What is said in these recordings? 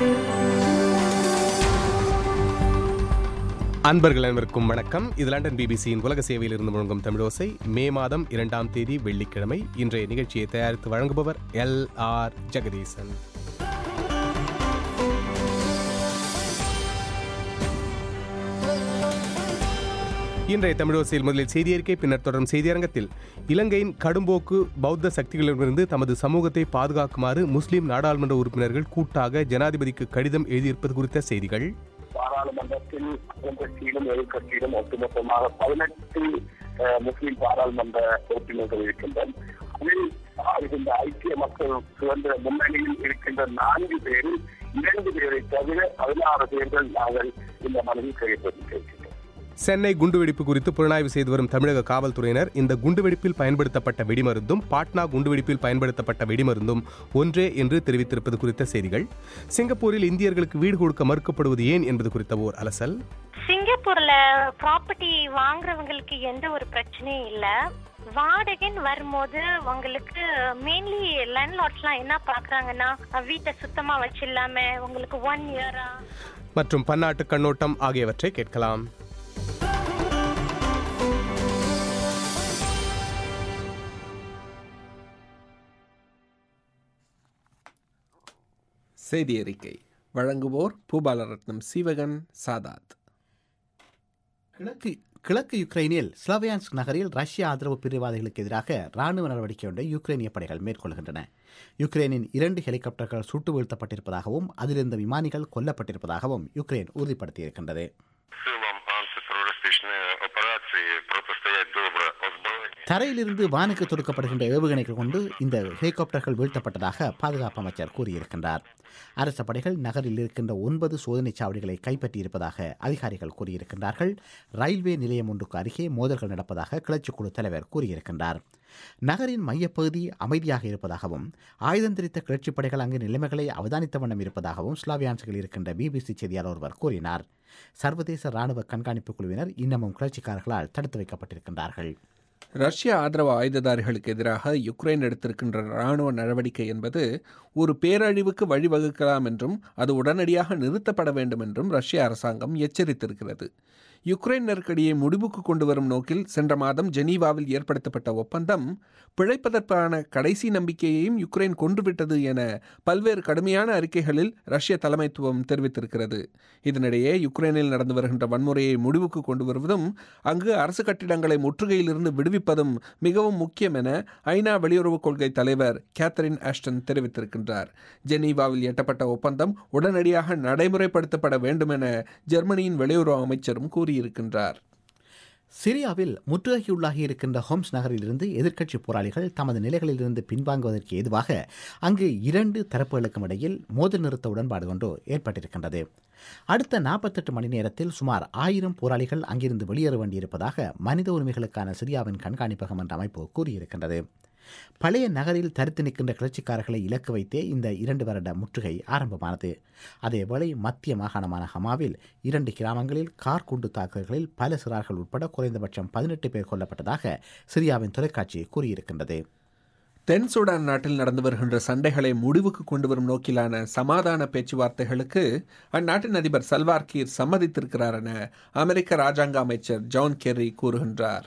அன்பர்கள் அனைவருக்கும் வணக்கம். இது லண்டன் பிபிசியின் உலக சேவையில் இருந்து முழங்கும் தமிழோசை. மே மாதம் 2ஆம் தேதி வெள்ளிக்கிழமை. இன்றைய நிகழ்ச்சியை தயாரித்து வழங்குபவர் LR ஜெகதீசன். இன்றைய தமிழோசையில் முதலில் செய்தியறிக்கை, பின்னர் தொடரும் செய்தியரங்கத்தில் இலங்கையின் கடும்போக்கு பௌத்த சக்திகளிடமிருந்து தமது சமூகத்தை பாதுகாக்குமாறு முஸ்லிம் நாடாளுமன்ற உறுப்பினர்கள் கூட்டாக ஜனாதிபதிக்கு கடிதம் எழுதியிருப்பது குறித்த செய்திகள். பாராளுமன்றத்தில் கட்சியிலும் எதிர்கட்சியிலும் ஒட்டுமொத்தமாக 18 முஸ்லிம் பாராளுமன்ற உறுப்பினர்கள் இருக்கின்றனர். அதில் இந்த ஐக்கிய மக்கள் சுதந்திர முன்னணியில் இருக்கின்ற 4 பேரில் 2 பேரை தவிர 16 பேர்கள் நாங்கள் இந்த மனுவில் கையெழுத்திருக்கின்றோம். சென்னை குண்டுவெடிப்பு குறித்து புலனாய்வு செய்து வரும் தமிழக காவல்துறையினர் இந்த குண்டுவெடிப்பில் பயன்படுத்தப்பட்ட வெடிமருந்தும் பாட்னா குண்டுவெடிப்பில் பயன்படுத்தப்பட்ட வெடிமருந்தும் ஒன்றே என்று தெரிவித்திருப்பது குறித்த செய்திகள். சிங்கப்பூரில் இந்தியர்களுக்கு வீடு கொடுக்க மறுக்கப்படுவது ஏன் என்பது குறித்த ஓர் அலசல். சிங்கப்பூர்ல ப்ராப்பர்ட்டி வாங்குறவங்களுக்கு எந்த ஒரு பிரச்சனையும் இல்ல. வாடகைன்னு வரும்போது உங்களுக்கு மெயின்லி லேண்ட்லார்ட்ஸ்லாம் என்ன பாக்குறாங்கன்னா, வீட்டை சுத்தமா வச்சிடலாம உங்களுக்கு 1 இயரா மற்றும் பன்னாட்டு கண்ணோட்டம் ஆகியவற்றை கேட்கலாம். செய்தி அறிக்கை வழங்குவோர் பூபாலரத்னம் சீவகன் சாதாத். கிழக்கு யுக்ரைனில் ஸ்லோவியான்ஸ்க் நகரில் ரஷ்ய ஆதரவு பிரிவாதிகளுக்கு எதிராக ராணுவ நடவடிக்கை ஒன்றை யுக்ரைனிய படைகள் மேற்கொள்கின்றன. யுக்ரைனின் 2 ஹெலிகாப்டர்கள் சுட்டு வீழ்த்தப்பட்டிருப்பதாகவும் அதிலிருந்த விமானிகள் கொல்லப்பட்டிருப்பதாகவும் யுக்ரைன் உறுதிப்படுத்தியிருக்கின்றது. தரையிலிருந்து வானுக்கு தொடுக்கப்படுகின்ற ஏவுகணைகள் கொண்டு இந்த ஹெலிகாப்டர்கள் வீழ்த்தப்பட்டதாக பாதுகாப்பு அமைச்சர் கூறியிருக்கின்றார். அரச படைகள் நகரில் இருக்கின்ற 9 சோதனை சாவடிகளை கைப்பற்றியிருப்பதாக அதிகாரிகள் கூறியிருக்கின்றார்கள். ரயில்வே நிலையம் ஒன்றுக்கு அருகே மோதல்கள் நடப்பதாக கிளர்ச்சிக்குழு தலைவர் கூறியிருக்கின்றார். நகரின் மையப்பகுதி அமைதியாக இருப்பதாகவும் ஆயுதம் தெரித்த கிளர்ச்சிப் படைகள் அங்கு நிலைமைகளை அவதானித்த வண்ணம் இருப்பதாகவும் ஸ்லோவியான்ஸ்கில் இருக்கின்ற பிபிசி செய்தியாளர் ஒருவர் கூறினார். சர்வதேச ராணுவ கண்காணிப்பு குழுவினர் இன்னமும் கிளர்ச்சிக்காரர்களால் தடுத்து வைக்கப்பட்டிருக்கின்றார்கள். ரஷ்ய ஆதரவு ஆயுததாரிகளுக்கு எதிராக யுக்ரைன் எடுத்திருக்கின்ற இராணுவ நடவடிக்கை என்பது ஒரு பேரழிவுக்கு வழிவகுக்கலாம் என்றும் அது உடனடியாக நிறுத்தப்பட வேண்டும் என்றும் ரஷ்ய அரசாங்கம் எச்சரித்திருக்கிறது. யுக்ரைன் நெருக்கடியை முடிவுக்கு கொண்டு வரும் நோக்கில் சென்ற மாதம் ஜெனீவாவில் ஏற்படுத்தப்பட்ட ஒப்பந்தம் பிழைப்பதற்கான கடைசி நம்பிக்கையையும் யுக்ரைன் கொன்றுவிட்டது என பல்வேறு கடுமையான அறிக்கைகளில் ரஷ்ய தலைமைத்துவம் தெரிவித்திருக்கிறது. இதனிடையே யுக்ரைனில் நடந்து வருகின்ற வன்முறையை முடிவுக்கு கொண்டு வருவதும் அங்கு அரசு கட்டிடங்களை முற்றுகையிலிருந்து விடுவிப்பதும் மிகவும் முக்கியம் என ஐநா வெளியுறவுக் கொள்கை தலைவர் கேத்தரின் ஆஷ்டன் தெரிவித்திருக்கின்றார். ஜெனீவாவில் எட்டப்பட்ட ஒப்பந்தம் உடனடியாக நடைமுறைப்படுத்தப்பட வேண்டும் என ஜெர்மனியின் வெளியுறவு அமைச்சரும் கூறியிருக்கின்றார். சிரியாவில் முற்றுகைக்குள்ளாகி இருக்கின்ற ஹோம்ஸ் நகரிலிருந்து எதிர்க்கட்சி போராளிகள் தமது நிலைகளிலிருந்து பின்வாங்குவதற்கு ஏதுவாக அங்கு 2 தரப்புகளுக்கும் இடையில் மோதல் நிறுத்த உடன்பாடு ஒன்று ஏற்பட்டிருக்கின்றது. அடுத்த 48 மணி நேரத்தில் சுமார் 1000 போராளிகள் அங்கிருந்து வெளியேற வேண்டியிருப்பதாக மனித உரிமைகளுக்கான சிரியாவின் கண்காணிப்பகம் என்ற அமைப்பு கூறியிருக்கின்றது. பழைய நகரில் தரித்து நிற்கின்ற கிளர்ச்சிக்காரர்களை இலக்கு வைத்தே இந்த 2 வருட முற்றுகை ஆரம்பமானது. அதேவேளை மத்திய மாகாணமான ஹமாவில் 2 கிராமங்களில் கார் குண்டு தாக்குதல்களில் பல சிறார்கள் உட்பட குறைந்தபட்சம் 18 பேர் கொல்லப்பட்டதாக சிரியாவின் தொலைக்காட்சி கூறியிருக்கின்றது. தென் சூடான் நாட்டில் நடந்து வருகின்ற சண்டைகளை முடிவுக்கு கொண்டு வரும் நோக்கிலான சமாதான பேச்சுவார்த்தைகளுக்கு அந்நாட்டின் அதிபர் சல்வார் கீர் சம்மதித்திருக்கிறார் என அமெரிக்க ராஜாங்க அமைச்சர் ஜான் கெர்ரி கூறுகின்றார்.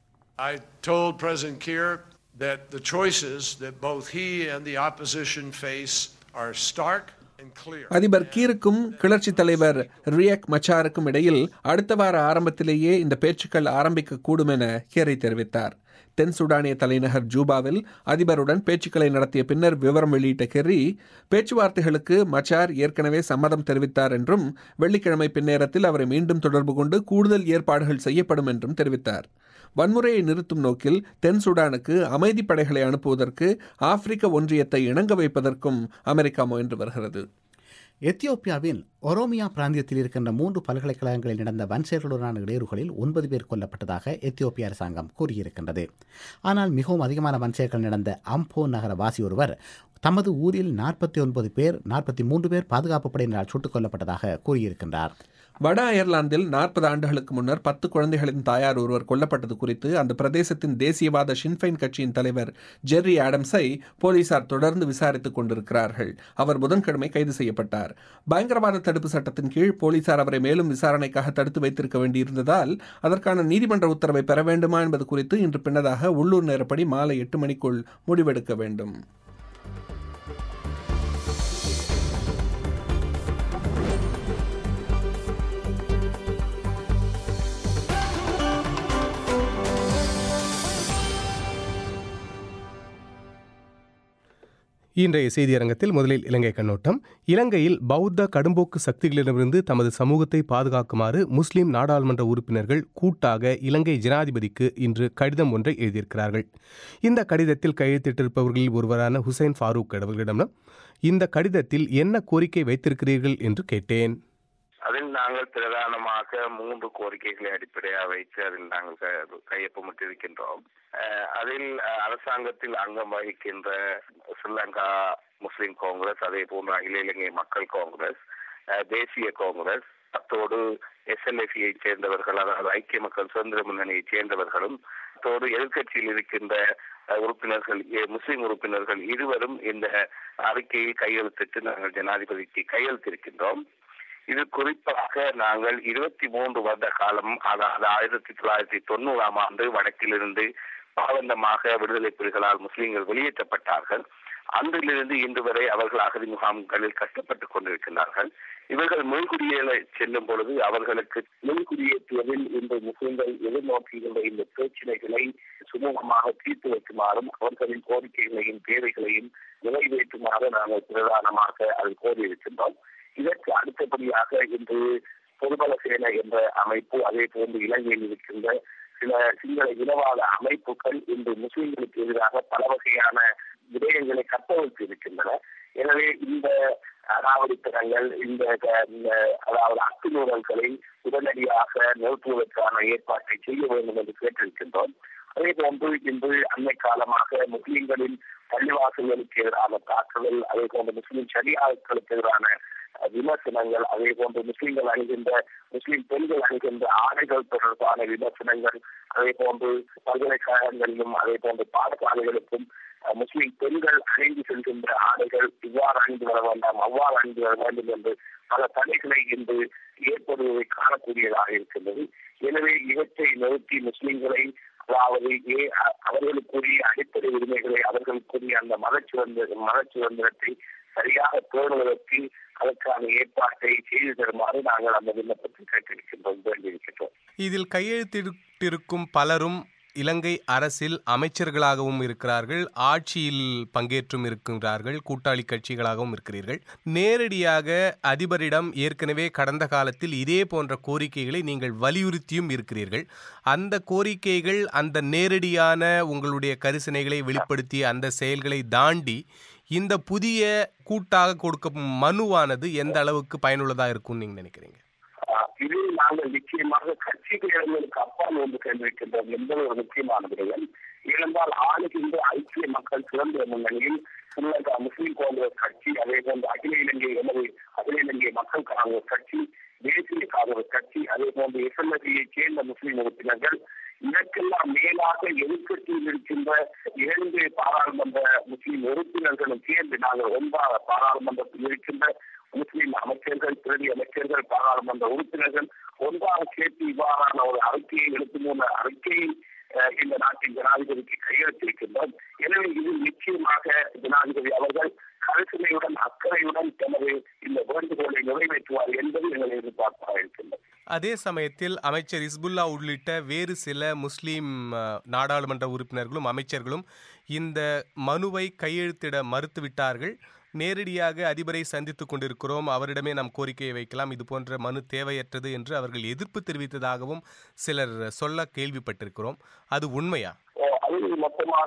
I told President Kiir that the choices that both he and the opposition face are stark and clear. அதிபர் கீருக்கும் கிளர்ச்சி தலைவர் ரியக் மச்சாருக்கும் இடையில் அடுத்த வார ஆரம்பத்திலேயே இந்த பேச்சுக்கள் ஆரம்பிக்க கூடும் என கெர்ரி தெரிவித்தார். தென் சூடானிய தலைநகர் ஜூபாவில் அதிபருடன் பேச்சுக்களை நடத்திய பின்னர் விவரம் வெளியிட்ட கெர்ரி, பேச்சுவார்த்தைகளுக்கு மச்சார் ஏற்கனவே சம்மதம் தெரிவித்தார் என்றும் வெள்ளிக்கிழமை பின்னேரத்தில் அவரை மீண்டும் தொடர்பு கொண்டு கூடுதல் ஏற்பாடுகள் செய்யப்படும் என்றும் தெரிவித்தார். வன்முறையை நிறுத்தும் நோக்கில் தென் சூடானுக்கு அமைதி படைகளை அனுப்புவதற்கு ஆப்பிரிக்க ஒன்றியத்தை இணங்க வைப்பதற்கும் அமெரிக்கா முயன்று வருகிறது. எத்தியோப்பியாவின் ஒரோமியா பிராந்தியத்தில் இருக்கின்ற 3 பல்கலைக்கழகங்களில் நடந்த வன்செயல்களுடனான இடையூறுகளில் 9 பேர் கொல்லப்பட்டதாக எத்தியோப்பிய அரசாங்கம் கூறியிருக்கின்றது. ஆனால் மிகவும் அதிகமான வன்செயல்கள் நடந்த அம்போ நகர வாசி ஒருவர் தமது ஊரில் 49 பேர் பாதுகாப்பு படையினரால் சுட்டுக் கொல்லப்பட்டதாக கூறியிருக்கின்றார். வட அயர்லாந்தில் 40 ஆண்டுகளுக்கு முன்னர் 10 குழந்தைகளின் தாயார் ஒருவர் கொல்லப்பட்டது குறித்து அந்த பிரதேசத்தின் தேசியவாத ஷின்ஃபைன் கட்சியின் தலைவர் ஜெர்ரி ஆடம்ஸை போலீசார் தொடர்ந்து விசாரித்துக் கொண்டிருக்கிறார்கள். அவர் புதன்கிழமை கைது செய்யப்பட்டார். பயங்கரவாத தடுப்பு சட்டத்தின் கீழ் போலீசார் அவரை மேலும் விசாரணைக்காக தடுத்து வைத்திருக்க வேண்டியிருந்ததால் அதற்கான நீதிமன்ற உத்தரவை பெற வேண்டுமா என்பது குறித்து இன்று பின்னதாக உள்ளூர் நேரப்படி மாலை 8 மணிக்குள் முடிவெடுக்க வேண்டும். இன்றைய செய்தியரங்கத்தில் முதலில் இலங்கை கண்ணோட்டம். இலங்கையில் பௌத்த கடும்போக்கு சக்திகளிடமிருந்து தமது சமூகத்தை பாதுகாக்குமாறு முஸ்லிம் நாடாளுமன்ற உறுப்பினர்கள் கூட்டாக இலங்கை ஜனாதிபதிக்கு இன்று கடிதம் ஒன்றை எழுதியிருக்கிறார்கள். இந்த கடிதத்தில் கையெழுத்திட்டிருப்பவர்களில் ஒருவரான ஹுசைன் ஃபாரூக் அவர்களிடம் இந்த கடிதத்தில் என்ன கோரிக்கை வைத்திருக்கிறீர்கள் என்று கேட்டேன். அதில் நாங்கள் பிரதானமாக 3 கோரிக்கைகளை அடிப்படையாக வைத்து அதில் நாங்கள் கையொப்பமிட்டிருக்கின்றோம். அதில் அரசாங்கத்தில் அங்கம் வகிக்கின்ற ஸ்ரீலங்கா முஸ்லிம் காங்கிரஸ், அதே போன்று அகில இலங்கை மக்கள் காங்கிரஸ், தேசிய காங்கிரஸ், அத்தோடு SLFஐ சேர்ந்தவர்கள், அதாவது ஐக்கிய மக்கள் சுதந்திர முன்னணியை சேர்ந்தவர்களும், அத்தோடு எதிர்கட்சியில் இருக்கின்ற உறுப்பினர்கள், முஸ்லிம் உறுப்பினர்கள் இருவரும் இந்த அறிக்கையில் கையெழுத்திட்டு நாங்கள் ஜனாதிபதிக்கு கையெழுத்திருக்கின்றோம். இது குறிப்பாக நாங்கள் 23 வருட காலம், அதாவது 1990ஆம் ஆண்டு வடக்கிலிருந்து பாவந்தமாக விடுதலை புலிகளால் முஸ்லிம்கள் வெளியேற்றப்பட்டார்கள். அன்றிலிருந்து இன்று வரை அவர்கள் அகதி முகாம்களில் கஷ்டப்பட்டுக் கொண்டிருக்கிறார்கள். இவர்கள் மீள்குடியேற செல்லும் பொழுது அவர்களுக்கு மீள்குடியேற்றுவதில் இந்த முஸ்லிம்கள் எதிர்நோக்குகின்ற இந்த பிரச்சனைகளை சுமூகமாக தீர்த்து வைக்குமாறும் அவர்களின் கோரிக்கைகளையும் தேவைகளையும் நிறைவேற்றுமாறு நாங்கள் பிரதானமாக அதில் கோரியிருக்கின்றோம். இதற்கு அடுத்தபடியாக இன்று பொதுபல சேனை என்ற அமைப்பு, அதே போன்று இலங்கையில் இருக்கின்ற சில சிங்கள இனவாத அமைப்புகள் இன்று முஸ்லிம்களுக்கு எதிராக பல வகையான விடயங்களை கட்டமைத்து இருக்கின்றன. எனவே இந்த அடாவடித்தனங்கள், இந்த அதாவது அத்துமீறல்களை உடனடியாக நிறுத்துவதற்கான ஏற்பாட்டை செய்ய வேண்டும் என்று கேட்டிருக்கின்றோம். அதே போன்று இன்று அண்மை காலமாக முஸ்லிம்களின் பள்ளிவாசல்களுக்கு எதிரான தாக்குதல், அதே போன்று முஸ்லிம் ஷரியாக்களுக்கு எதிரான விமர்சனங்கள், அதே போன்று முஸ்லிம்கள் அணிகின்ற, முஸ்லிம் பெண்கள் அணிகின்ற ஆடைகள் தொடர்பான விமர்சனங்கள், அதே போன்று பல்கலைக்கழகங்களிலும் அதே போன்று பாடசாலைகளுக்கும் முஸ்லிம் பெண்கள் அணிந்து செல்கின்ற ஆடைகள் இவ்வாறு அணிந்து வர வேண்டாம், அவ்வாறு அணிந்து வர வேண்டும் என்று பல தடைகளை இன்று ஏற்படுவதை காணக்கூடியதாக இருக்கின்றது. எனவே இவற்றை நிறுத்தி முஸ்லிம்களை, அதாவது அவர்களுக்குரிய அடிப்படை உரிமைகளை, அவர்களுக்குரிய அந்த மத சுதந்திரத்தை சரியாக பேணுவதற்கு அதற்கான ஏற்பாட்டை செய்து தருமாறு நாங்கள் அந்த விண்ணப்பத்தில் கேட்டிருக்கின்றோம். இதில் கையெழுத்திட்டிருக்கும் பலரும் இலங்கை அரசில் அமைச்சர்களாகவும் இருக்கிறார்கள், ஆட்சியில் பங்கேற்றும் இருக்கின்றார்கள், கூட்டாளி கட்சிகளாகவும் இருக்கிறீர்கள். நேரடியாக அதிபரிடம் ஏற்கனவே கடந்த காலத்தில் இதே போன்ற கோரிக்கைகளை நீங்கள் வலியுறுத்தியும் இருக்கிறீர்கள். அந்த கோரிக்கைகள், அந்த நேரடியான உங்களுடைய கரிசனைகளை வெளிப்படுத்திய அந்த செயல்களை தாண்டி இந்த புதிய கூட்டாக கொடுக்கும் மனுவானது எந்த அளவுக்கு பயனுள்ளதா இருக்கும் நீங்க நினைக்கிறீங்க? இதில் நாங்கள் நிச்சயமாக கட்சிகளுக்கு அப்பால் ஒன்று கேள்விக்கின்றோம் என்பது ஒரு முக்கியமான விடயம். ஏனென்றால் ஆளுகின்ற ஐக்கிய மக்கள் சுதந்திர முன்னணியில் ஸ்ரீலங்கா முஸ்லிம் காங்கிரஸ் கட்சி, அதே போன்று அகில இலங்கை மக்கள் காங்கிரஸ் கட்சி, தேசிய காங்கிரஸ் கட்சி, அதே போன்று SLFஐ சேர்ந்த முஸ்லிம் உறுப்பினர்கள், இதற்கெல்லாம் மேலாக எதிர்கட்சியில் இருக்கின்ற 2 பாராளுமன்ற முஸ்லிம் உறுப்பினர்களும் சேர்ந்து நாங்கள் ஒன்றாக பாராளுமன்றத்தில் இருக்கின்ற முஸ்லிம் அமைச்சர்கள், பிரதி அமைச்சர்கள், பாராளுமன்ற உறுப்பினர்கள் ஒன்றாக சேர்த்து இவ்வாறான ஒரு அறிக்கையை எழுத்துமுள்ள அறிக்கையை இந்த நாட்டின் ஜனாதிபதிக்கு கையெழுத்திருக்கின்றோம். எனவே இது நிச்சயமாக ஜனாதிபதி அவர்கள் கருத்துமையுடன், அக்கறையுடன் தனது இந்த வேண்டுகோளை நிறைவேற்றுவார் என்பது எங்களை எதிர்பார்ப்பாக இருக்கின்றது. அதே சமயத்தில் அமைச்சர் இஸ்புல்லா உள்ளிட்ட வேறு சில முஸ்லீம் நாடாளுமன்ற உறுப்பினர்களும் அமைச்சர்களும் இந்த மனுவை கையெழுத்திட மறுத்துவிட்டார்கள். நேரடியாக அதிபரை சந்தித்துக் கொண்டிருக்கிறோம், அவரிடமே நாம் கோரிக்கையை வைக்கலாம், இது போன்ற மனு தேவையற்றது என்று அவர்கள் எதிர்ப்பு தெரிவித்ததாகவும் சிலர் சொல்ல கேள்விப்பட்டிருக்கிறோம். அது உண்மையா? அதில் மொத்தமாக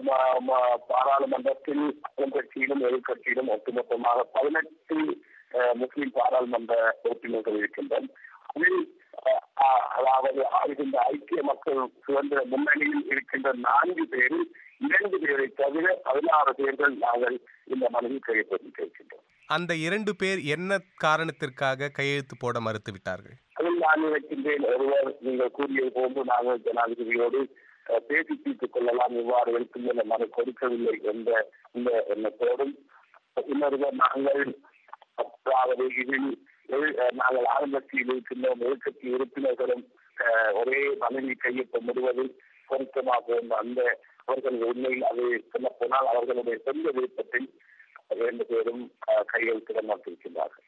பாராளுமன்றத்தில் கட்சியிலும் எதிர்கட்சியிலும் ஒட்டுமொத்தமாக 18 முஸ்லிம் பாராளுமன்ற உறுப்பினர்கள் இருக்கின்றனர். அதில் அதாவது ஆளுகின்ற ஐக்கிய மக்கள் சுதந்திர முன்னணியில் இருக்கின்ற 4 பேரில் 2 பேரை தவிர 16 பேர்கள் நாங்கள் இந்த மனுவில் கையெழுத்திட்டிருக்கின்றோம். அந்த 2 பேர் என்ன காரணத்திற்காக கையெழுத்து போட மறுத்து விட்டார்கள்? அதில் நான் நினைக்கின்றேன், ஒருவர் நீங்கள் கூறியது போன்று நாங்கள் ஜனாதிபதியோடு பேசி தீர்த்துக் கொள்ளலாம், இவ்வாறு வெளிக்குள்ள மனு கொடுக்கவில்லை என்ற இந்த எண்ணத்தோடும், இன்னொருவர் நாங்கள் அதாவது இதில் நாங்கள் ஆரம்பத்தில் இருக்கின்ற எதிர்க்கட்சி உறுப்பினர்களும் ஒரே மனுவில் கையெழுத்த முடிவது பொருத்தமாக அந்த அவர்கள் உண்மையில் அது சொல்ல போனால் அவர்களுடைய சொந்த விருப்பத்தில் 2 பேரும் கையெழுத்திட மறுத்திருக்கின்றார்கள்.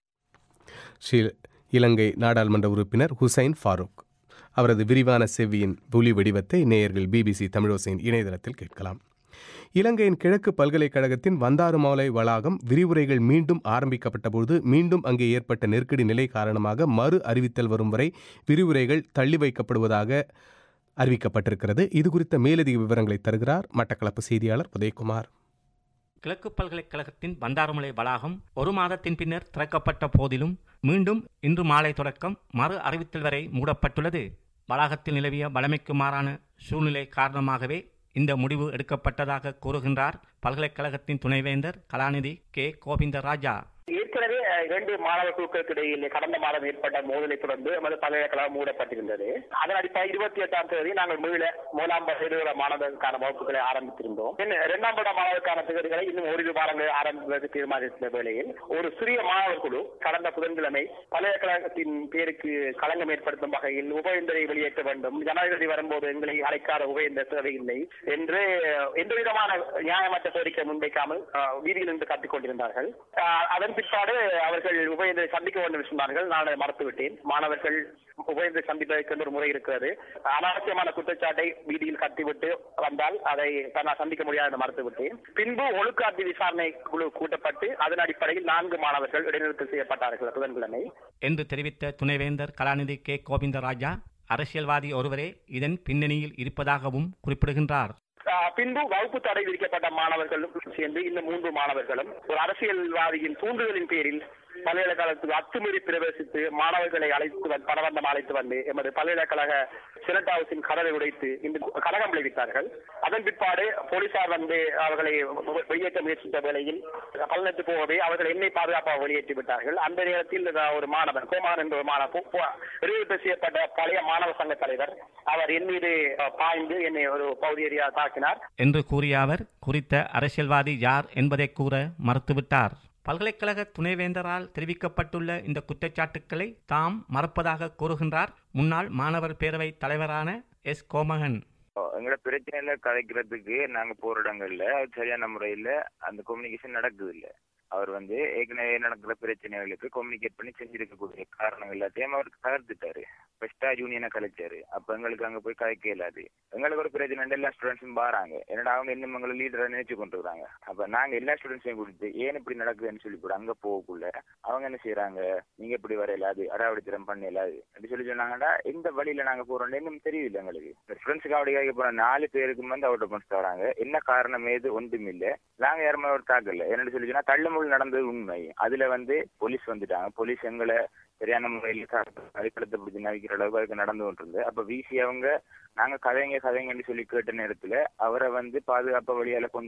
இலங்கை நாடாளுமன்ற உறுப்பினர் ஹுசைன் ஃபாரூக். அவரது விரிவான செவ்வியின் ஒலி வடிவத்தை நேயர்கள் BBC தமிழோசையின் இணையதளத்தில் கேட்கலாம். இலங்கையின் கிழக்கு பல்கலைக்கழகத்தின் வந்தாறுமாலை வளாகம் விரிவுரைகள் மீண்டும் ஆரம்பிக்கப்பட்டபோது மீண்டும் அங்கே ஏற்பட்ட நெருக்கடி நிலை காரணமாக மறு அறிவித்தல் வரும் வரை விரிவுரைகள் தள்ளி வைக்கப்படுவதாக அறிவிக்கப்பட்டிருக்கிறது. இது குறித்த மேலதிக விவரங்களை தருகிறார் மட்டக்களப்பு செய்தியாளர் உதயகுமார். கிழக்கு பல்கலைக்கழகத்தின் பந்தாரமுலை வளாகம் 1 மாதத்தின் பின்னர் திறக்கப்பட்ட போதிலும் மீண்டும் இன்று மாலை தொடக்கம் மறு அறிவித்தல் வரை மூடப்பட்டுள்ளது. வளாகத்தில் நிலவிய வழமைக்கு மாறான சூழ்நிலை காரணமாகவே இந்த முடிவு எடுக்கப்பட்டதாக கூறுகின்றார் பல்கலைக்கழகத்தின் துணைவேந்தர் கலாநிதி கே கோவிந்தராஜா. ஏற்கனவே 2 மாணவர் குழுக்களுக்கு இடையில் கடந்த மாதம் ஏற்பட்ட மோதலை தொடர்ந்து நமது பல்கலைக்கழகம் மூடப்பட்டிருந்தது. அதன் அடிப்படையில் 28ஆம் தேதி நாங்கள் மீள 1ஆம் வருட மாணவர்களுக்கான வகுப்புகளை ஆரம்பித்திருந்தோம். 2ஆம் வருட மாணவருக்கான தேர்வுகளை இன்னும் 1 வாரங்கள் ஆரம்பிப்பதற்கு தீர்மானித்த வேளையில் ஒரு சிறிய மாணவர் குழு கடந்த புதன்கிழமை பல்கலைக்கழகத்தின் பேருக்கு களங்கம் ஏற்படுத்தும் வகையில் உபவேந்தரை வெளியேற்ற வேண்டும், ஜனாதிபதி வரும்போது எங்களை அழைக்காத உபவேந்தர் தேவையில்லை என்று எந்தவிதமான நியாயமற்ற கோரிக்கை முன்வைக்காமல் வீதியில் நின்று கத்திக் கொண்டிருந்தார்கள். அதன் பிற்பாடு அவர்கள் உபவேந்தரை சந்திக்க வேண்டும் என்று சொன்னார்கள். நான் மறுத்துவிட்டேன். மாணவர்கள் உபவேந்தரை சந்திப்பதற்கு ஒரு முறை இருக்கிறது. அனாவசியமான குற்றச்சாட்டை வீதியில் கத்திவிட்டு வந்தால் அதை நான் சந்திக்க முடியாது என்று மறுத்துவிட்டேன். பின்பு ஒழுக்காற்று விசாரணை குழு கூட்டப்பட்டு அதன் அடிப்படையில் 4 மாணவர்கள் இடைநிறுத்தம் செய்யப்பட்டார்கள் புதன்கிழமை என்று தெரிவித்த துணைவேந்தர் கலாநிதி கே கோவிந்தராஜா அரசியல்வாதி ஒருவரே இதன் பின்னணியில் இருப்பதாகவும் குறிப்பிடுகின்றார். பின்பு வகுப்பு தடை விதிக்கப்பட்ட மாணவர்களும் சேர்ந்து இன்னும் 3 மாணவர்களும் ஒரு அரசியல்வாதியின் தூண்டுதலின் பேரில் பல்கலைக்கழகத்துக்கு அத்துமீறி பிரவேசித்து மாணவர்களை பணவந்தம் அழைத்து வந்து எமது பல்கலைக்கழக செனட் ஹவுஸின் கதவை உடைத்து இந்த கலகம் விளைவித்தார்கள். அதன் பிற்பாடு போலீசார் வந்து அவர்களை வெளியேற்ற முயற்சித்த வேளையில் பலனத்து போகவே அவர்கள் என்னை பாதுகாப்பாக வெளியேற்றி விட்டார்கள். அந்த நேரத்தில் ஒரு மாணவன் கோமான் என்ற ஒரு மாணவர் செய்யப்பட்ட பழைய மாணவ சங்க தலைவர் அவர் என் மீது பாய்ந்து என்னை ஒரு பகுதியேறியா தாக்கினார் என்று கூறிய அவர் குறித்த அரசியல்வாதி யார் என்பதை கூற மறுத்துவிட்டார். பல்கலைக்கழக துணைவேந்தரால் தெரிவிக்கப்பட்டுள்ள இந்த குற்றச்சாட்டுக்களை தாம் மறுப்பதாக கூறுகின்றார் முன்னாள் மாணவர் பேரவை தலைவரான எஸ் கோமகன். எங்களோட பிரச்சனையில கதைக்கிறதுக்கு நாங்க போற இடங்கள்ல சரியான முறையில அந்த கம்யூனிகேஷன் நடக்குது இல்ல. அவர் வந்து ஏற்கனவே நடக்கிற பிரச்சனைகளுக்கு கம்யூனிகேட் பண்ணி செஞ்சிருக்கக்கூடிய காரணங்கள் எல்லாத்தையும் அவர் தகர்த்துட்டாரு. ஃபர்ஸ்டா யூனியனை கலைச்சாரு. அப்ப எங்களுக்கு அங்க போய் கதைக்க இயலாது. எங்களுக்கு ஒரு பிரச்சனை எல்லா ஸ்டூடெண்ட்ஸும் பாறாங்க. என்னடா அவங்க இன்னும் எங்களை லீடரை நினைச்சு கொண்டு வராங்க. அப்ப நாங்க எல்லா ஸ்டூடெண்ட்ஸையும் கொடுத்து ஏன் இப்படி நடக்குதுன்னு சொல்லி கூட அங்க போகக்குள்ள அவங்க என்ன செய்யறாங்க, நீங்க இப்படி வர இயலாது, அடாவடித்தரம் பண்ண இயலாது அப்படி சொல்லி சொன்னாங்கடா. எந்த வழியில நாங்க போறோம்னு இன்னும் தெரியல எங்களுக்கு. ஸ்டூடெண்ட்ஸுக்கு அப்படி கேட்க போற 4 பேருக்கு வந்து அவுட் ஆஃப் வராங்க. என்ன காரணம் ஏது ஒன்றும் இல்லை. நாங்க யாருமே ஒரு தாக்கல. என்னன்னு சொல்லி சொன்னா தள்ளுமுள் நடந்தது உண்மை. அதுல வந்து போலீஸ் வந்துட்டாங்க. போலீஸ் எங்களை சரியான முறையில் அடிப்படத்தை பிடிச்சி நவிக்கிற அளவுக்கு அதுக்கு நடந்து கொண்டிருந்தது. அப்ப விசி அவங்க நாங்க கதைங்கன்னு சொல்லி கேட்ட நேரத்துல அவரை வந்து பாதுகாப்பு வழியால கொண்டு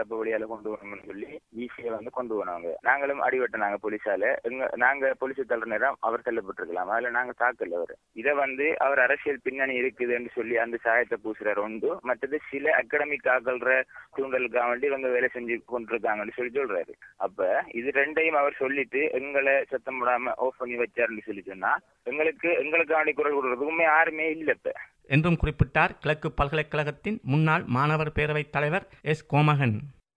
வரணும்னு சொல்லி விசியை வந்து கொண்டு போனாங்க. நாங்களும் அடிவட்டனாங்க போலீஸால. நாங்க போலீஸை தள்ளுற நேரம் அவர் தள்ளப்பட்டிருக்கலாம். அதுல நாங்க தாக்கல அவர். இதை வந்து அவர் அரசியல் பின்னணி இருக்குதுன்னு சொல்லி அந்த சாயத்தை பூசுறாரு ஒன்று. மற்றது சில அகாடமிக் ஆகல்ற தூண்டலுக்காக வேண்டி இவங்க வேலை செஞ்சு கொண்டிருக்காங்கன்னு சொல்லி சொல்றாரு. அப்ப இது 2ஐயும் அவர் சொல்லிட்டு எங்களை சத்தம் போடாம ஆஃப் பண்ணி வச்சாருன்னு சொல்லி சொன்னா எங்களுக்காண்டி குரல் கொடுக்கறதுக்குமே யாருமே இல்ல இப்ப என்றும் குறிப்பிட்டார் கிழக்கு பல்கலைக்கழகத்தின் முன்னாள் மாணவர் பேரவை தலைவர் எஸ் கோமகன்.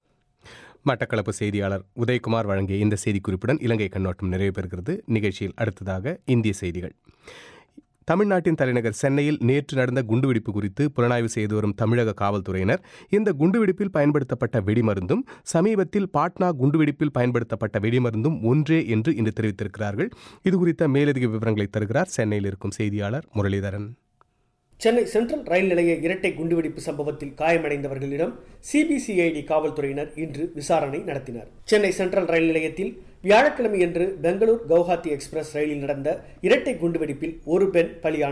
மட்டக்களப்பு செய்தியாளர் உதயகுமார் வழங்கிய இந்த செய்திக்குறிப்புடன் இலங்கை கண்ணோட்டம் நிறைவு பெறுகிறது. நிகழ்ச்சியில் அடுத்ததாக இந்திய செய்திகள். தமிழ்நாட்டின் தலைநகர் சென்னையில் நேற்று நடந்த குண்டுவெடிப்பு குறித்து புலனாய்வு செய்து வரும் தமிழக காவல்துறையினர் இந்த குண்டுவெடிப்பில் பயன்படுத்தப்பட்ட வெடிமருந்தும் சமீபத்தில் பாட்னா குண்டுவெடிப்பில் பயன்படுத்தப்பட்ட வெடிமருந்தும் ஒன்றே என்று இன்று தெரிவித்திருக்கிறார்கள். இதுகுறித்த மேலதிக விவரங்களை தருகிறார் சென்னையில் இருக்கும் செய்தியாளர் முரளிதரன். சென்னை சென்ட்ரல் ரயில் நிலைய இரட்டை குண்டுவெடிப்பு சம்பவத்தில் காயமடைந்தவர்களிடம் சிபிசிஐடி காவல்துறையினர் இன்று விசாரணை நடத்தினர். சென்னை சென்ட்ரல் ரயில் நிலையத்தில் வியாழக்கிழமையன்று பெங்களூர் கவுஹாத்தி எக்ஸ்பிரஸ் ரயிலில் நடந்த இரட்டை குண்டுவெடிப்பில் ஒரு பெண் பலியானார்.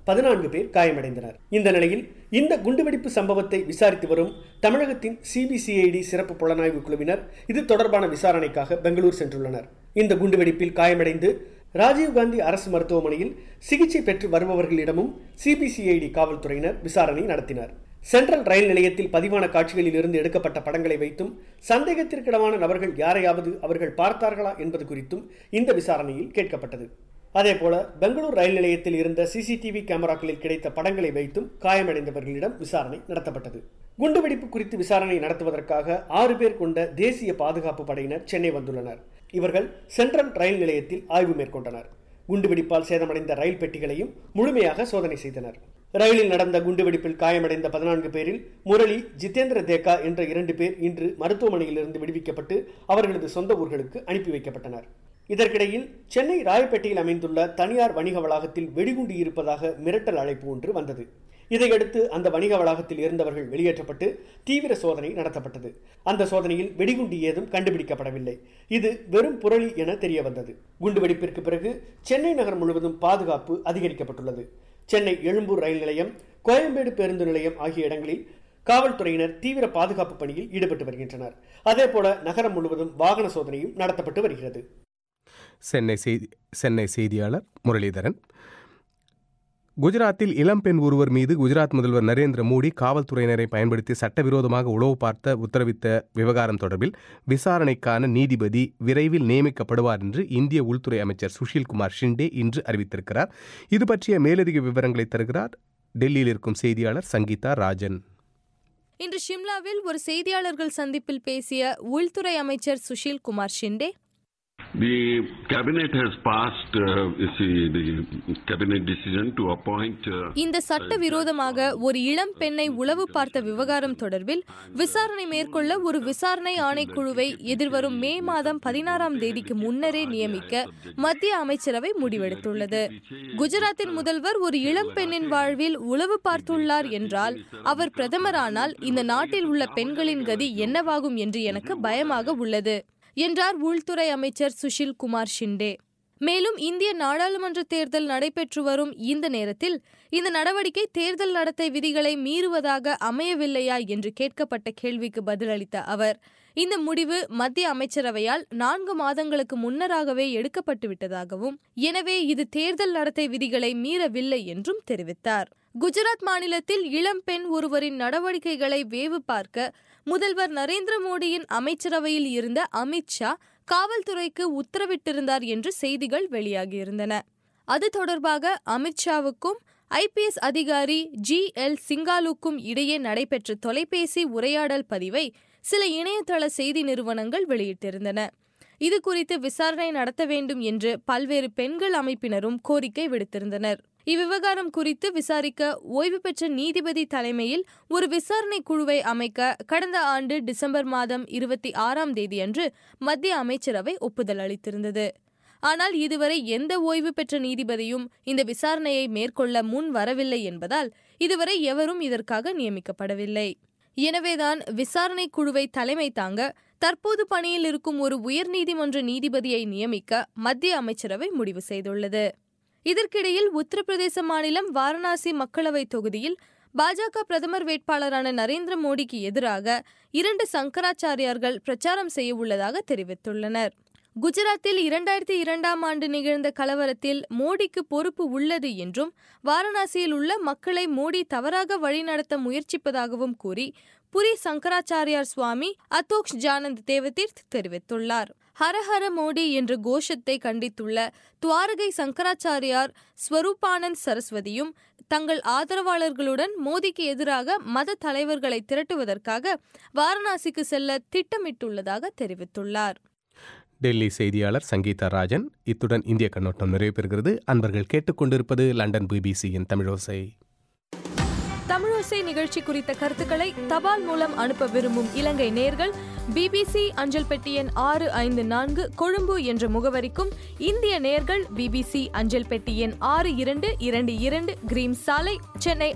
14 பேர் காயமடைந்தனர். இந்த நிலையில் இந்த குண்டுவெடிப்பு சம்பவத்தை விசாரித்து வரும் தமிழகத்தின் சிபிசிஐடி சிறப்பு புலனாய்வு குழுவினர் இது தொடர்பான விசாரணைக்காக பெங்களூர் சென்றுள்ளனர். இந்த குண்டுவெடிப்பில் காயமடைந்து ராஜீவ்காந்தி அரசு மருத்துவமனையில் சிகிச்சை பெற்று வருபவர்களிடமும் சிபிசிஐடி காவல்துறையினர் விசாரணை நடத்தினர். சென்ட்ரல் ரயில் நிலையத்தில் பதிவான காட்சிகளில் இருந்து எடுக்கப்பட்ட படங்களை வைத்தும் சந்தேகத்திற்கிடமான நபர்கள் யாரையாவது அவர்கள் பார்த்தார்களா என்பது குறித்தும் இந்த விசாரணையில் கேட்கப்பட்டது. அதேபோல பெங்களூர் ரயில் நிலையத்தில் இருந்த சிசிடிவி கேமராக்களில் கிடைத்த படங்களை வைத்தும் காயமடைந்தவர்களிடம் விசாரணை நடத்தப்பட்டது. குண்டுவெடிப்பு குறித்து விசாரணை நடத்துவதற்காக 6 பேர் கொண்ட தேசிய பாதுகாப்பு படையினர் சென்னை வந்துள்ளனர். இவர்கள் சென்ட்ரல் ரயில் நிலையத்தில் ஆய்வு மேற்கொண்டனர். குண்டுவெடிப்பால் சேதமடைந்த ரயில் பெட்டிகளையும் முழுமையாக சோதனை செய்தனர். ரயிலில் நடந்த குண்டுவெடிப்பில் காயமடைந்த 14 பேரில் முரளி, ஜிதேந்திர தேக்கா என்ற 2 பேர் இன்று மருத்துவமனையில் இருந்து விடுவிக்கப்பட்டு அவர்களது சொந்த ஊர்களுக்கு அனுப்பி வைக்கப்பட்டனர். இதற்கிடையில் சென்னை ராயப்பேட்டையில் அமைந்துள்ள தனியார் வணிக வளாகத்தில் வெடிகுண்டு இருப்பதாக மிரட்டல் அழைப்பு ஒன்று வந்தது. இதையடுத்து அந்த வணிக வளாகத்தில் இருந்தவர்கள் வெளியேற்றப்பட்டு தீவிர சோதனை நடத்தப்பட்டது. அந்த சோதனையில் வெடிகுண்டு ஏதும் கண்டுபிடிக்கப்படவில்லை. இது வெறும் புரளி என தெரிய வந்தது. குண்டுவெடிப்பிற்கு பிறகு சென்னை நகர் முழுவதும் பாதுகாப்பு அதிகரிக்கப்பட்டுள்ளது. சென்னை எழும்பூர் ரயில் நிலையம், கோயம்பேடு பேருந்து நிலையம் ஆகிய இடங்களில் காவல்துறையினர் தீவிர பாதுகாப்பு பணியில் ஈடுபட்டு வருகின்றனர். அதேபோல நகரம் முழுவதும் வாகன சோதனையும் நடத்தப்பட்டு வருகிறது. சென்னை செய்தியாளர் முரளிதரன். குஜராத்தில் இளம்பெண் ஒருவர் மீது குஜராத் முதல்வர் நரேந்திர மோடி காவல்துறையினரை பயன்படுத்தி சட்டவிரோதமாக உளவு பார்த்த உத்தரவிட்ட விவகாரம் தொடர்பில் விசாரணைக்கான நீதிபதி விரைவில் நியமிக்கப்படுவார் என்று இந்திய உள்துறை அமைச்சர் சுஷில் குமார் ஷிண்டே இன்று அறிவித்திருக்கிறார். இது பற்றிய மேலதிக விவரங்களை தருகிறார் டெல்லியில் இருக்கும் செய்தியாளர் சங்கீதா ராஜன். இன்று ஷிம்லாவில் ஒரு செய்தியாளர்கள் சந்திப்பில் பேசிய உள்துறை அமைச்சர் Sushil Kumar Shinde, The cabinet has passed the cabinet decision to appoint இந்த சட்டவிரோதமாக ஒரு இளம் பெண்ணை உளவு பார்த்த விவகாரம் தொடர்பில் விசாரணை மேற்கொள்ள ஒரு விசாரணை ஆணைக்குழுவை எதிர்வரும் மே மாதம் 16ஆம் தேதிக்கு முன்னரே நியமிக்க மத்திய அமைச்சரவை முடிவெடுத்துள்ளது. குஜராத்தின் முதல்வர் ஒரு இளம் பெண்ணின் வாழ்வில் உளவு பார்த்துள்ளார் என்றால் அவர் பிரதமரானால் இந்த நாட்டில் உள்ள பெண்களின் கதி என்னவாகும் என்று எனக்கு பயமாக உள்ளது என்றார் உள்துறை அமைச்சர் சுஷில் குமார் ஷிண்டே. மேலும் இந்திய நாடாளுமன்ற தேர்தல் நடைபெற்று வரும் இந்த நேரத்தில் இந்த நடவடிக்கை தேர்தல் நடத்தை விதிகளை மீறுவதாக அமையவில்லையா என்று கேட்கப்பட்ட கேள்விக்கு பதிலளித்த அவர், இந்த முடிவு மத்திய அமைச்சரவையால் 4 மாதங்களுக்கு முன்னராகவே எடுக்கப்பட்டு விட்டதாகவும், எனவே இது தேர்தல் நடத்தை விதிகளை மீறவில்லை என்றும் தெரிவித்தார். குஜராத் மாநிலத்தில் இளம் பெண் ஒருவரின் நடவடிக்கைகளை வேவு பார்க்க முதல்வர் நரேந்திர மோடியின் அமைச்சரவையில் இருந்த அமித்ஷா காவல்துறைக்கு உத்தரவிட்டிருந்தார் என்று செய்திகள் வெளியாகியிருந்தன. அது தொடர்பாக அமித்ஷாவுக்கும் IPS அதிகாரி GL சிங்காலுக்கும் இடையே நடைபெற்ற தொலைபேசி உரையாடல் பதிவை சில இணையதள செய்தி நிறுவனங்கள் வெளியிட்டிருந்தன. இது குறித்து விசாரணை நடத்த வேண்டும் என்று பல்வேறு பெண்கள் அமைப்பினரும் கோரிக்கை விடுத்திருந்தனர். இவ்விவகாரம் குறித்து விசாரிக்க ஓய்வு பெற்ற நீதிபதி தலைமையில் ஒரு விசாரணை குழுவை அமைக்க கடந்த ஆண்டு டிசம்பர் மாதம் 26ஆம் தேதி அன்று மத்திய அமைச்சரவை ஒப்புதல் அளித்திருந்தது. ஆனால் இதுவரை எந்த ஓய்வு பெற்ற நீதிபதியும் இந்த விசாரணையை மேற்கொள்ள முன் வரவில்லை என்பதால் இதுவரை எவரும் இதற்காக நியமிக்கப்படவில்லை. எனவேதான் விசாரணை குழுவை தலைமை தாங்க தற்போது பணியில் இருக்கும் ஒரு உயர்நீதிமன்ற நீதிபதியை நியமிக்க மத்திய அமைச்சரவை முடிவு செய்துள்ளது. இதற்கிடையில் உத்தரப்பிரதேச மாநிலம் வாரணாசி மக்களவை தொகுதியில் பாஜக பிரதமர் வேட்பாளரான நரேந்திர மோடிக்கு எதிராக 2 சங்கராச்சாரியார்கள் பிரச்சாரம் செய்ய உள்ளதாக தெரிவித்துள்ளனர். குஜராத்தில் 2002ஆம் ஆண்டு நிகழ்ந்த கலவரத்தில் மோடிக்கு பொறுப்பு உள்ளது என்றும் வாரணாசியில் உள்ள மக்களை மோடி தவறாக வழிநடத்த முயற்சிப்பதாகவும் கூறி புரி சங்கராச்சாரியார் சுவாமி அத்தோக்ஷ் ஜானந்த் தேவதீர்த் தெரிவித்துள்ளார். ஹரஹர மோடி என்ற கோஷத்தை கண்டித்துள்ள துவாரகை சங்கராச்சாரியார் ஸ்வரூபானந்த் சரஸ்வதியும் தங்கள் ஆதரவாளர்களுடன் மோடிக்கு எதிராக மத தலைவர்களை திரட்டுவதற்காக வாரணாசிக்கு செல்ல திட்டமிட்டுள்ளதாக தெரிவித்துள்ளார். டெல்லி செய்தியாளர் சங்கீதா ராஜன். இத்துடன் இந்திய கண்ணோட்டம் நிறைவு பெறுகிறது. அன்பர்கள் கேட்டுக்கொண்டிருப்பது லண்டன் BBC-யின் தமிழோசை. தமிழோசை நிகழ்ச்சி குறித்த கருத்துக்களை தபால் மூலம் அனுப்ப விரும்பும் இலங்கை நேயர்கள் BBC அஞ்சல் பெட்டி எண் 654 கொழும்பு என்ற முகவரிக்கும், இந்திய நேயர்கள் BBC அஞ்சல் பெட்டி எண் 6222 கிரீம் சாலை, சென்னை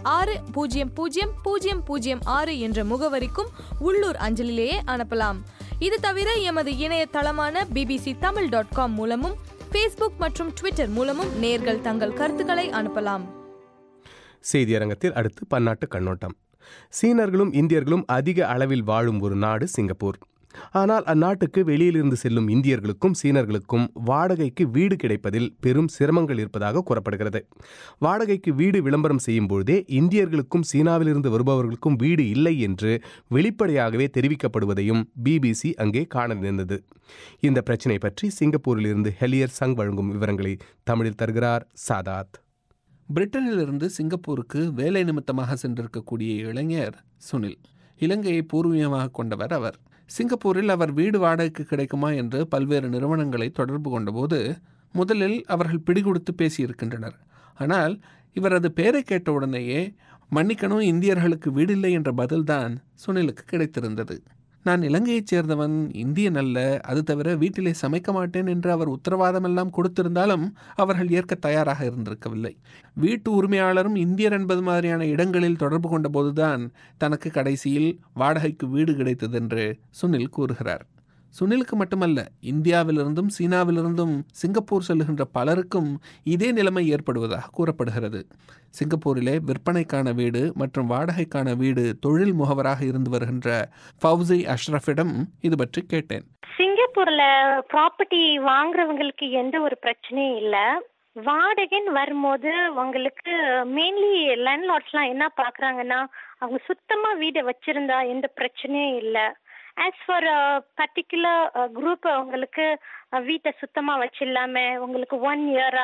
600006 என்ற முகவரிக்கும் உள்ளூர் அஞ்சலிலேயே அனுப்பலாம். இது தவிர எமது இணையதளமான bbctamil.com மூலமும் Facebook மற்றும் Twitter மூலமும் நேயர்கள் தங்கள் கருத்துக்களை அனுப்பலாம். செய்தியரங்கத்தில் அடுத்து பன்னாட்டு கண்ணோட்டம். சீனர்களும் இந்தியர்களும் அதிக அளவில் வாழும் ஒரு நாடு சிங்கப்பூர். ஆனால் அந்நாட்டுக்கு வெளியிலிருந்து செல்லும் இந்தியர்களுக்கும் சீனர்களுக்கும் வாடகைக்கு வீடு கிடைப்பதில் பெரும் சிரமங்கள் இருப்பதாக கூறப்படுகிறது. வாடகைக்கு வீடு விளம்பரம் செய்யும் பொழுதே இந்தியர்களுக்கும் சீனாவிலிருந்து வருபவர்களுக்கும் வீடு இல்லை என்று வெளிப்படையாகவே தெரிவிக்கப்படுவதையும் பிபிசி அங்கே காண நேர்ந்தது. இந்த பிரச்சினை பற்றி சிங்கப்பூரிலிருந்து ஹெலியர் சங் வழங்கும் விவரங்களை தமிழில் தருகிறார் சாதாத். பிரிட்டனிலிருந்து சிங்கப்பூருக்கு வேலை நிமித்தமாக சென்றிருக்கக்கூடிய இளைஞர் சுனில். இலங்கையை பூர்வீகமாக கொண்டவர் அவர். சிங்கப்பூரில் அவர் வீடு வாடகைக்கு கிடைக்குமா என்று பல்வேறு நிறுவனங்களை தொடர்பு கொண்டபோது முதலில் அவர்கள் பிடிகொடுத்து பேசியிருக்கின்றனர். ஆனால் இவரது பெயரை கேட்ட உடனேயே மன்னிக்கணும், இந்தியர்களுக்கு வீடில்லை என்ற பதில்தான் சுனிலுக்கு கிடைத்திருந்தது. நான் இலங்கையைச் சேர்ந்தவன், இந்தியன் அல்ல, அது தவிர வீட்டிலே சமைக்க மாட்டேன் என்று அவர் உத்தரவாதமெல்லாம் கொடுத்திருந்தாலும் அவர்கள் ஏற்க தயாராக இருந்திருக்கவில்லை. வீட்டு உரிமையாளரும் இந்தியர் என்பது மாதிரியான இடங்களில் தொடர்பு கொண்ட போதுதான் தனக்கு கடைசியில் வாடகைக்கு வீடு கிடைத்ததென்று சுனில் கூறுகிறார். சுனிலுக்கு மட்டுமல்ல, இந்தியாவிலிருந்தும் சீனாவிலிருந்தும் சிங்கப்பூர் செல்லுகின்ற பலருக்கும் இதே நிலைமை ஏற்படுவதாக கூறப்படுகிறது. சிங்கப்பூரிலே விற்பனைக்கான வீடு மற்றும் வாடகைக்கான வீடு தொழில் முகவராக இருந்து வருகின்ற ஃபவுசி அஷ்ரஃபிடம் இது பற்றி கேட்டேன். சிங்கப்பூர்ல ப்ராப்பர்ட்டி வாங்குறவங்களுக்கு எந்த ஒரு பிரச்சனையும் இல்ல. வாடகைன்னு வரும்போது உங்களுக்கு மெயின்லி லேண்ட்லார்ட்ஸ்லாம் என்ன பாக்குறாங்கன்னா, அவங்க சுத்தமா வீடை வச்சிருந்தா எந்த பிரச்சனையும் இல்லை. ஆஸ் ஃபார் பர்டிகுலர் குரூப் உங்களுக்கு வீட்டை சுத்தமா வச்சிடலாம உங்களுக்கு 1 இயரா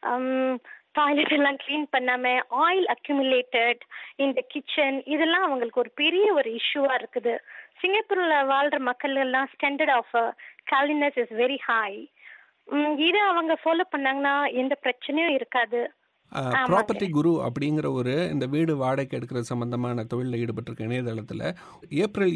டாய்லெட் எல்லாம் கிளீன் பண்ணாம ஆயில் அக்யூமுலேட்டட் இந்த கிச்சன், இதெல்லாம் அவங்களுக்கு ஒரு பெரிய ஒரு இஷ்யூவா இருக்குது. சிங்கப்பூர்ல வாழ்ற மக்கள் எல்லாம் standard of cleanness is very high. இதை அவங்க ஃபாலோ பண்ணாங்கன்னா எந்த பிரச்சனையும் இருக்காது. ப்ராப்பர்ட்டி குரு அப்படிங்கிற ஒரு இந்த வீடு வாடகைக்கு எடுக்கிறது சம்பந்தமான தொழிலில் ஈடுபட்டிருக்க இணையதளத்தில் ஏப்ரல்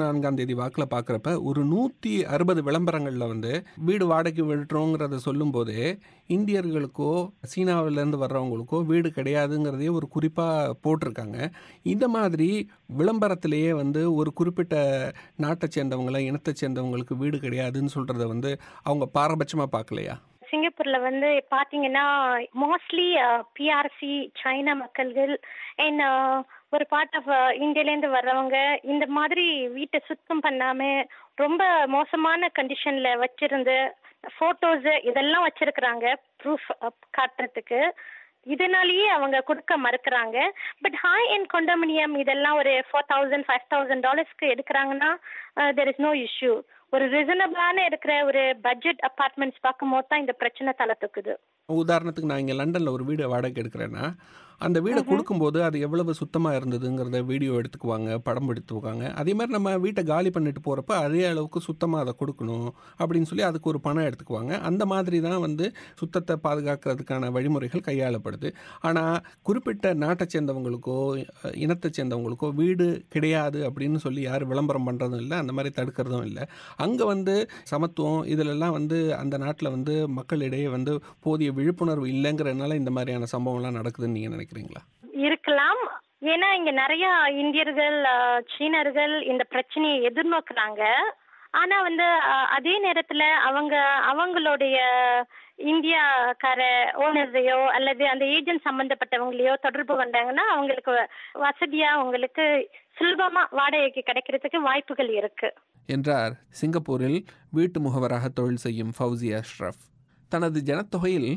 24 வாக்கில் பார்க்குறப்ப ஒரு 160 விளம்பரங்களில் வீடு வாடகைக்கு விடுறோங்கிறத சொல்லும் போதே இந்தியர்களுக்கோ சீனாவிலேருந்து வர்றவங்களுக்கோ வீடு கிடையாதுங்கிறதையே ஒரு குறிப்பாக போட்டிருக்காங்க. இந்த மாதிரி விளம்பரத்திலேயே ஒரு குறிப்பிட்ட நாட்டை சேர்ந்தவங்களை இனத்தை சேர்ந்தவங்களுக்கு வீடு கிடையாதுன்னு சொல்கிறத அவங்க பாரபட்சமாக பார்க்கலையா? சிங்கப்பூர்ல பாத்தீங்கன்னா மோஸ்ட்லி பிஆர்சி சைனா மக்கள்கள் அண்ட் ஒரு பார்ட் ஆஃப் இந்தியால இருந்து வர்றவங்க இந்த மாதிரி வீட்டை சுத்தம் பண்ணாம ரொம்ப மோசமான கண்டிஷன்ல வச்சிருந்து போட்டோஸ் இதெல்லாம் வச்சிருக்கிறாங்க ப்ரூஃப் காட்டுறதுக்கு. இதனாலேயே அவங்க கொடுக்க மறுக்கிறாங்க. பட் ஹை அண்ட் கொண்டோமினியம் இதெல்லாம் ஒரு $4,000-5,000 எடுக்கிறாங்கன்னா there is no issue. ஒரு ரீசனபிளான இருக்கிற ஒரு பட்ஜெட் அபார்ட்மெண்ட்ஸ் பார்க்கும் போது தான் இந்த பிரச்சனை தலை தூக்குது. உதாரணத்துக்கு நான் இங்கே லண்டனில் ஒரு வீடு வாடகை எடுக்கிறேன்னா அந்த வீடை கொடுக்கும்போது அது எவ்வளவு சுத்தமாக இருந்ததுங்கிறத வீடியோ எடுத்துக்குவாங்க, படம் எடுத்துக்குவாங்க. அதே மாதிரி நம்ம வீட்டை காலி பண்ணிட்டு போகிறப்ப அதே அளவுக்கு சுத்தமாக அதை கொடுக்கணும் அப்படின்னு சொல்லி அதுக்கு ஒரு பணம் எடுத்துக்குவாங்க. அந்த மாதிரி தான் சுத்தத்தை பாதுகாக்கிறதுக்கான வழிமுறைகள் கையாளப்படுது. ஆனால் குறிப்பிட்ட நாட்டை சேர்ந்தவங்களுக்கோ இனத்தை சேர்ந்தவங்களுக்கோ வீடு கிடையாது அப்படின்னு சொல்லி யார் விளம்பரம் பண்ணுறதும் இல்லை, அந்த மாதிரி தடுக்கிறதும் இல்லை. அங்கே சமத்துவம் இதிலெல்லாம் அந்த நாட்டில் மக்களிடையே போதிய விழிப்புணர்வு இல்லைங்கிறதுனால இந்த மாதிரியான சம்பவம்லாம் நடக்குதுன்னு நீங்கள் நினைக்கிறீங்களா? இருக்கலாம். ஏன்னா இங்க நிறைய இந்தியர்கள் சீனர்கள் இந்த பிரச்சனையை எதிர்நோக்குறாங்க. ஆனா அதே நேரத்துல அவங்களுடைய இந்தியாக்கார ஓனர்ஸையோ அல்லது அந்த ஏஜென்ட் சம்பந்தப்பட்டவங்களையோ தொடர்பு கொண்டாங்கன்னா அவங்களுக்கு வசதியா உங்களுக்கு சுலபமா வாடகைக்கு கிடைக்கிறதுக்கு வாய்ப்புகள் இருக்கு என்றார் சிங்கப்பூரில் வீட்டு முகவராக தொழில் செய்யும் ஃபவுசி அஷ்ரஃப். தனது ஜனத்தொகையில்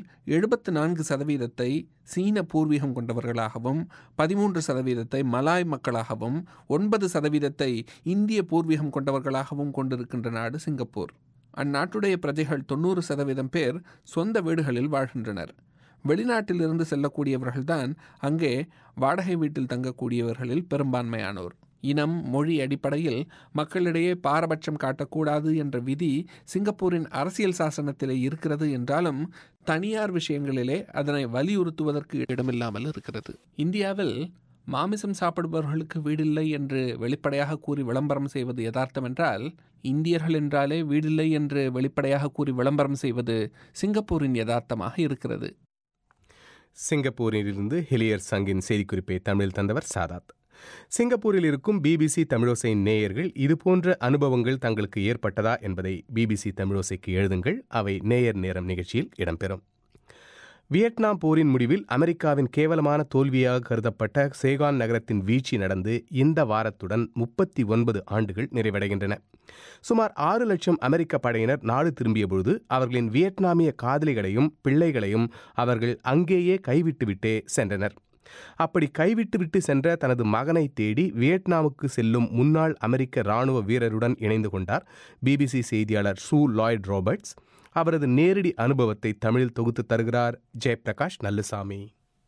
74% சீன பூர்வீகம் கொண்டவர்களாகவும் 13% மலாய் மக்களாகவும் 9% இந்திய பூர்வீகம் கொண்டவர்களாகவும் கொண்டிருக்கின்ற நாடு சிங்கப்பூர். அந்நாட்டுடைய பிரஜைகள் 90% பேர் சொந்த வீடுகளில் வாழ்கின்றனர். வெளிநாட்டிலிருந்து செல்லக்கூடியவர்கள்தான் அங்கே வாடகை வீட்டில் தங்கக்கூடியவர்களில் பெரும்பான்மையானோர். இனம் மொழி அடிப்படையில் மக்களிடையே பாரபட்சம் காட்டக்கூடாது என்ற விதி சிங்கப்பூரின் அரசியல் சாசனத்திலே இருக்கிறது என்றாலும் தனியார் விஷயங்களிலே அதனை வலியுறுத்துவதற்கு இடமில்லாமல் இருக்கிறது. இந்தியாவில் மாமிசம் சாப்பிடுபவர்களுக்கு வீடில்லை என்று வெளிப்படையாக கூறி விளம்பரம் செய்வது யதார்த்தம் என்றால், இந்தியர்கள் என்றாலே வீடில்லை என்று வெளிப்படையாக கூறி விளம்பரம் செய்வது சிங்கப்பூரின் யதார்த்தமாக இருக்கிறது. சிங்கப்பூரிலிருந்து ஹெலியர் சங்கின் செய்திக்குறிப்பை தமிழில் தந்தவர் சாதாத். சிங்கப்பூரில் இருக்கும் பிபிசி தமிழோசை நேயர்கள் இதுபோன்ற அனுபவங்கள் தங்களுக்கு ஏற்பட்டதா என்பதை பிபிசி தமிழோசைக்கு எழுதுங்கள். அவை நேயர் நேரம் நிகழ்ச்சியில் இடம்பெறும். வியட்நாம் போரின் முடிவில் அமெரிக்காவின் கேவலமான தோல்வியாக கருதப்பட்ட சேகான் நகரத்தின் வீழ்ச்சி நடந்து இந்த வாரத்துடன் 39 ஆண்டுகள் நிறைவடைகின்றன. சுமார் 6 லட்சம் அமெரிக்க படையினர் நாடு திரும்பியபொழுது அவர்களின் வியட்நாமிய காதலிகளையும் பிள்ளைகளையும் அவர்கள் அங்கேயே கைவிட்டுவிட்டே சென்றனர். அப்படி கைவிட்டுவிட்டு சென்ற தனது மகனை தேடி வியட்நாமுக்கு செல்லும் முன்னாள் அமெரிக்க இராணுவ வீரருடன் இணைந்து கொண்டார் பிபிசி செய்தியாளர் சூ லாய்ட் ராபர்ட்ஸ். அவரது நேரடி அனுபவத்தை தமிழில் தொகுத்து தருகிறார் ஜெயபிரகாஷ் நல்லுசாமி.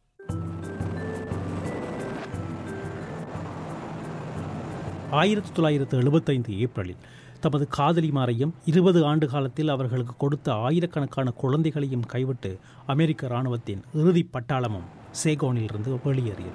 ஏப்ரலில் தமது காதலிமாரையும் 20 ஆண்டு காலத்தில் அவர்களுக்கு கொடுத்த ஆயிரக்கணக்கான குழந்தைகளையும் கைவிட்டு அமெரிக்க இராணுவத்தின் இறுதி பட்டாளமும் சேகோனிலிருந்து வெளியேறியது.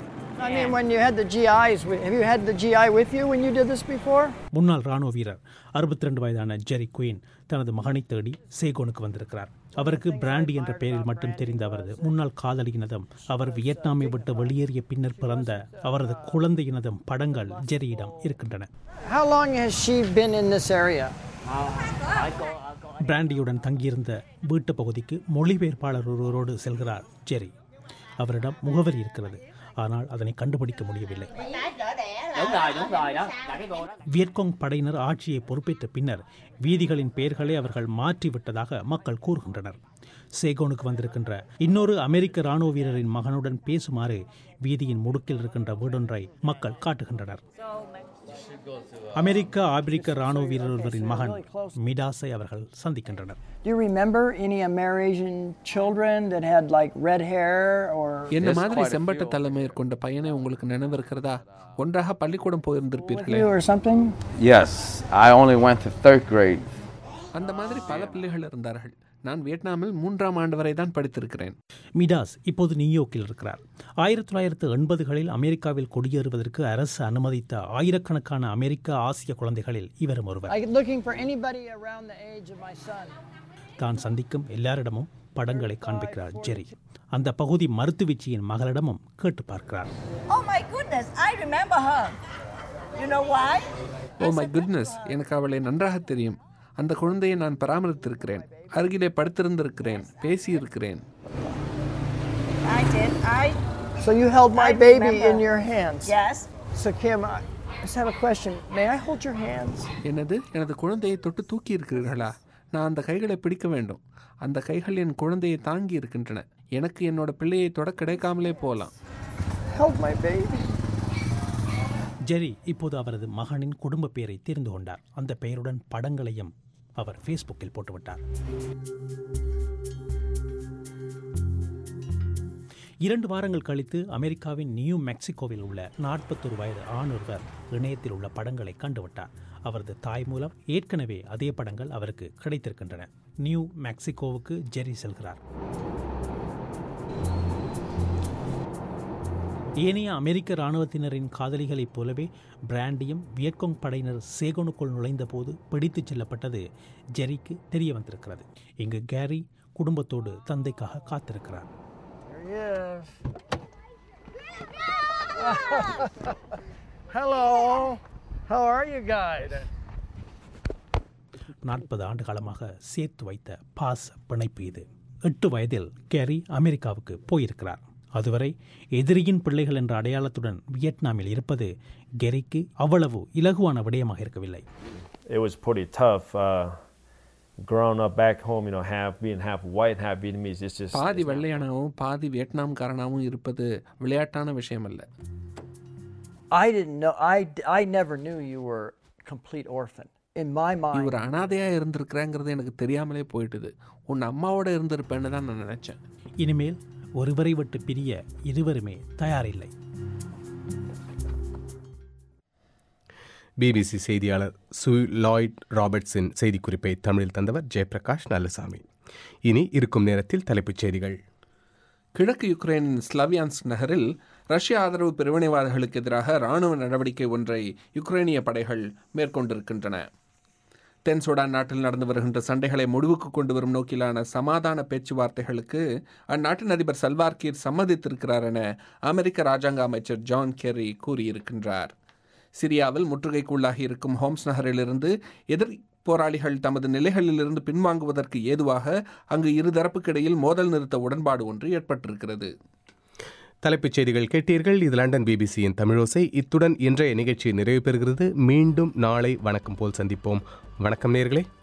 முன்னாள் இராணுவ வீரர் 62 வயதான ஜெரி குயின் தனது மகனை தேடி சேகோனுக்கு வந்திருக்கிறார். அவருக்கு பிராண்டி என்ற பெயரில் மட்டும் தெரிந்த அவரது முன்னாள் காதலியினதும் அவர் வியட்நாமை விட்டு வெளியேறிய பின்னர் பிறந்த அவரது குழந்தையினதும் படங்கள் ஜெரியிடம் இருக்கின்றன. பிராண்டியுடன் தங்கியிருந்த வீட்டு பகுதிக்கு மொழிபெயர்ப்பாளர் ஒருவரோடு செல்கிறார் ஜெரி. அவரிடம் முகவரி இருக்கிறது, ஆனால் அதனை கண்டுபிடிக்க முடியவில்லை. வியட்காங் படையினர் ஆட்சியை பொறுப்பேற்ற பின்னர் வீதிகளின் பெயர்களை அவர்கள் மாற்றிவிட்டதாக மக்கள் கூறுகின்றனர். சேகோனுக்கு வந்திருக்கின்ற இன்னொரு அமெரிக்க இராணுவ வீரரின் மகனுடன் பேசுமாறு வீதியின் முடுக்கில் இருக்கின்ற வீடொன்றை மக்கள் காட்டுகின்றனர். அமெரிக்க ஆப்பிரிக்க இராணுவ வீரர் ஒருவரின் மகன் மிடாஸை அவர்கள் சந்திக்கின்றனர். என்ன மாதிரி செம்பட்ட தலைமையர் கொண்ட பையனை உங்களுக்கு நினைவு இருக்கிறதா? ஒன்றாக பள்ளிக்கூடம் போயிருந்திருப்பீர்களே. அந்த மாதிரி பல பிள்ளைகள் இருந்தார்கள். நான் வியட்நாமில் 3ஆம் ஆண்டு வரை தான் படித்திருக்கிறேன். மிடாஸ் இப்போது நியூயார்க்கில் இருக்கிறார். 1980களில் அமெரிக்காவில் குடியேறுவதற்கு அரசு அனுமதித்த ஆயிரக்கணக்கான அமெரிக்க ஆசிய குழந்தைகளில் இவரும் ஒருவர். தான் சந்திக்கும் எல்லாரிடமும் படங்களை காண்பிக்கிறார் ஜெரி. அந்த பகுதி மருத்துவச்சியின் மகளிடமும் கேட்டு பார்க்கிறார். ஓ மை குட்னஸ், எனக்கு அவளை நன்றாக தெரியும். அந்த குழந்தையை நான் பராமரித்திருக்கிறேன், அருகிலே படுத்திருந்திருக்கிறேன், பேசியிருக்கிறேன். So you held my baby in your hands? Yes. So Kim, I just have a question. May I hold your hands? எனது குழந்தையை தொட்டு தூக்கி இருக்கிறீர்களா? நான் அந்த கைகளை பிடிக்க வேண்டும். அந்த கைகள் என் குழந்தையை தாங்கி இருக்கின்றன. எனக்கு என்னோட பிள்ளையை தொட கிடைக்காமலே போகலாம். Held my baby. ஜெரி இப்போது அவரது மகனின் குடும்ப பெயரை தெரிந்து கொண்டார். அந்த பெயருடன் படங்களையும் அவர் ஃபேஸ்புக்கில் போட்டுவிட்டார். 2 வாரங்கள் கழித்து அமெரிக்காவின் நியூ மெக்சிகோவில் உள்ள 41 வயது ஆண் ஒருவர் இணையத்தில் உள்ள படங்களை கண்டுவிட்டார். அவரது தாய் மூலம் ஏற்கனவே அதே படங்கள் அவருக்கு கிடைத்திருக்கின்றன. நியூ மெக்சிகோவுக்கு ஜெரி செல்கிறார். ஏனைய அமெரிக்க இராணுவத்தினரின் காதலிகளைப் போலவே பிராண்டியும் வியட்காங் படையினர் சேகோனுக்குள் நுழைந்த போது பிடித்துச் செல்லப்பட்டது ஜெரிக்கு தெரிய வந்திருக்கிறது. இங்கு கேரி குடும்பத்தோடு தந்தைக்காக காத்திருக்கிறார். Hello. How are you guys? 40 ஆண்டு காலமாக சேர்த்து வைத்த பாச பிணைப்பு இது. 8 வயதில் கேரி அமெரிக்காவுக்கு போயிருக்கிறார். அதுவரை எதிரியின் பிள்ளைகள் என்ற அடையாளத்துடன் வியட்நாமில் இருப்பது கெரிக்கு அவ்வளவு இலகுவான விடயமாக இருக்கவில்லை. It was pretty tough growing up back home, you know, being half white, half Vietnamese. It's just பாதி வெள்ளையானவும் பாதி வியட்நாம்காரனாவும் இருப்பது விளையாட்டான விஷயம் அல்ல. I didn't know. I never knew you were complete orphan. In my mind, இவர் அனாதையா இருந்திருக்கிறேங்கிறது எனக்கு தெரியாமலே போயிட்டுது. உன் அம்மாவோட இருந்திருப்பேன்னு தான் நான் நினைச்சேன். இனிமேல் ஒருவரை விட்டு பிரிய இருவருமே தயாரில்லை. பிபிசி செய்தியாளர் சூ லாய்ட் ராபர்ட்ஸின் செய்திக்குறிப்பை தமிழில் தந்தவர் ஜெயபிரகாஷ் நல்லுசாமி. இனி இருக்கும் நேரத்தில் தலைப்புச் செய்திகள். கிழக்கு யுக்ரைனின் ஸ்லவியான்ஸ்க் நகரில் ரஷ்ய ஆதரவு பிரிவினைவாதிகளுக்கு எதிராக இராணுவ நடவடிக்கை ஒன்றை யுக்ரைனிய படைகள் மேற்கொண்டிருக்கின்றன. தென் சூடான் நாட்டில் நடந்து வருகின்ற சண்டைகளை முடிவுக்கு கொண்டு வரும் நோக்கிலான சமாதான பேச்சுவார்த்தைகளுக்கு அந்நாட்டின் அதிபர் சல்வார் கீர் சம்மதித்திருக்கிறார் என அமெரிக்க ராஜாங்க அமைச்சர் ஜான் கெர்ரி கூறியிருக்கின்றார். சிரியாவில் முற்றுகைக்குள்ளாகி இருக்கும் ஹோம்ஸ் நகரிலிருந்து எதிரி போராளிகள் தமது நிலைகளிலிருந்து பின்வாங்குவதற்கு ஏதுவாக அங்கு இருதரப்புக்கு இடையில் மோதல் நிறுத்த உடன்பாடு ஒன்று ஏற்பட்டிருக்கிறது. தலைப்புச் செய்திகள் கேட்டீர்கள். இது லண்டன் பிபிசியின் தமிழோசை. இத்துடன் இன்றைய நிகழ்ச்சி நிறைவு பெறுகிறது. மீண்டும் நாளை வணக்கம் போல் சந்திப்போம். வணக்கம் நேயர்களே.